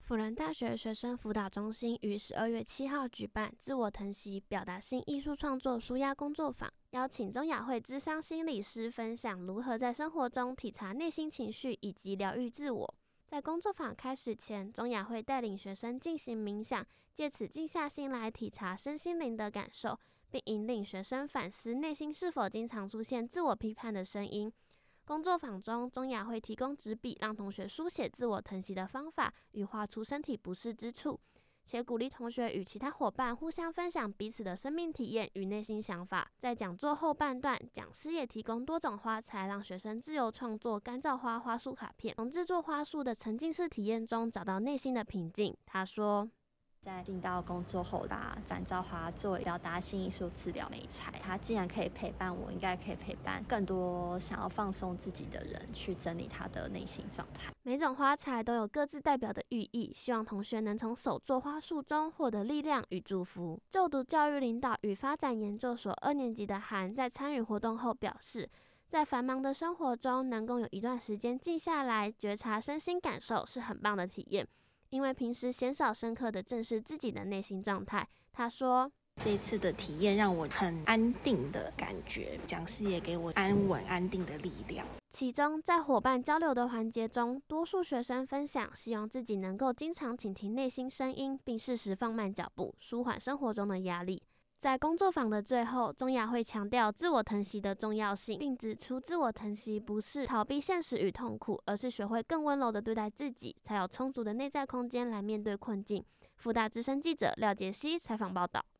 辅仁大学学生辅导中心于12月7号举办自我疼惜表达性艺术创作抒压工作坊，邀请中雅会諮商心理师分享如何在生活中体察内心情绪以及疗愈自我。在工作坊开始前，中雅会带领学生进行冥想，借此静下心来体察身心灵的感受，并引领学生反思内心是否经常出现自我批判的声音。工作坊中，中雅会提供纸笔，让同学书写自我疼惜的方法与画出身体不适之处，且鼓励同学与其他伙伴互相分享彼此的生命体验与内心想法。在讲座后半段，讲师也提供多种花材，让学生自由创作干燥花花束卡片，从制作花束的沉浸式体验中找到内心的平静。他说， 在进到工作后，把干燥花作为表达性艺术治疗媒材，它既然可以陪伴我，应该可以陪伴更多想要放松自己的人，去整理他的内心状态。 每种花材都有各自代表的寓意，希望同学能从手作花束中获得力量与祝福。就读教育领导与发展研究所2年级的韩在参与活动后表示，在繁忙的生活中，能够有一段时间静下来，觉察身心感受是很棒的体验。因为平时鲜少深刻的正视自己的内心状态，他说， 这一次的体验让我很安定的感觉，讲师也给我安稳安定的力量。 其中在伙伴交流的环节中，多数学生分享希望自己能够经常倾听内心声音，并适时放慢脚步，舒缓生活中的压力。在工作坊的最后，中雅会强调自我疼惜的重要性，并指出自我疼惜不是逃避现实与痛苦，而是学会更温柔地对待自己，才有充足的内在空间来面对困境。辅大之声记者廖杰希采访报道。